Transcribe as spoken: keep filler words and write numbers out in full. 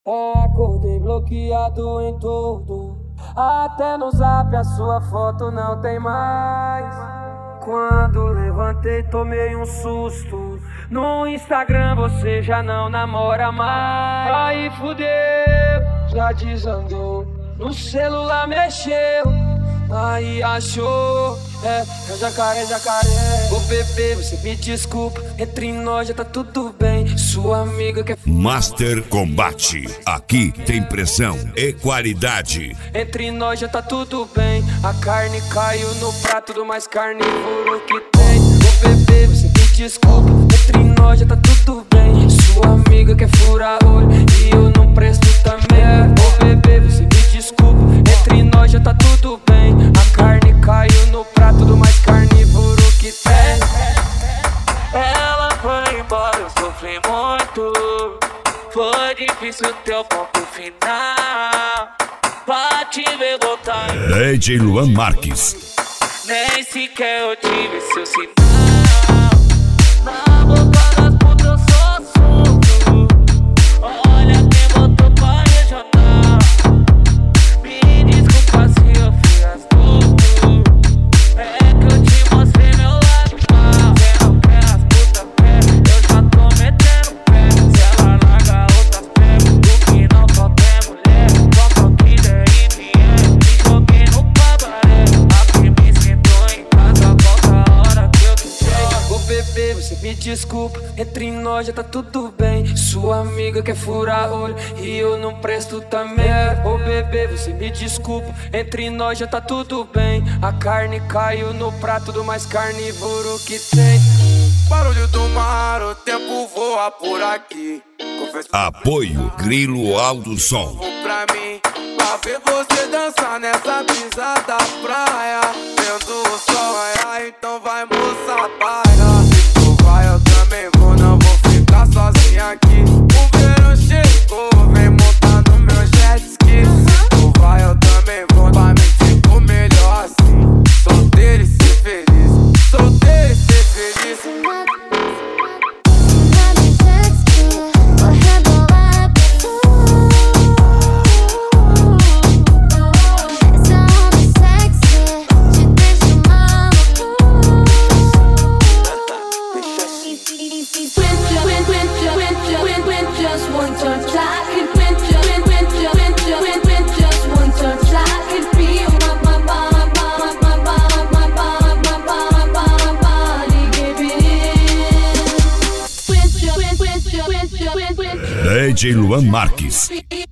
Acordei bloqueado em tudo, até no zap a sua foto não tem mais. Quando levantei tomei um susto, no Instagram você já não namora mais. Aí fudeu, já desandou, no celular mexeu, aí achou, é, é jacaré, jacaré. Ô bebê, você me desculpa, entre nós já tá tudo bem. Sua amiga quer Master Combate, aqui tem pressão e qualidade. Entre nós já tá tudo bem, a carne caiu no prato do mais carnívoro que tem. Ô bebê, você me desculpa, entre nós já tá tudo bem. Sua amiga quer furar olho e eu não presto também. Ô bebê, você me desculpa, entre nós já tá tudo bem. A carne caiu no prato do mais carnívoro que tem. Ela foi embora, eu sofri muito. Foi difícil teu ponto final, pra te ver voltar. D J Luan Marques. Nem sequer eu tive seu sinal. Na boca das putas eu sou assunto. Olha quem botou pra regional. Me desculpa se eu fui astuto, é que eu te mostrei meu lado mal. Você não quer as putas perto, eu já tô metendo pé. Se ela larga outras perto, o que não falta é mulher. Só o que der e vier, me joguei no cabaré. Aqui me sentou em casa, volta a hora que eu quiser. Ô bebê, você me desculpa, entre nós já tá tudo bem. Sua amiga quer furar olho e eu não presto também. Ô bebê, você me desculpa, entre nós já tá tudo bem. A carne caiu no prato do mais carnívoro que tem. Barulho do mar, o tempo voa por aqui. Confesso Apoio Grilo Alto Som. pra mim, pra ver você dançar nessa brisa da praia, vendo o sol raiar, então vai moça, paga. Se tu vai eu também vou, não vou ficar sozinha aqui. O verão chegou, vem montar no meu jet ski. Se tu vai eu também vou, pra me sinto melhor assim. Solteiro e ser feliz, solteiro e ser feliz. D J Luan Marques.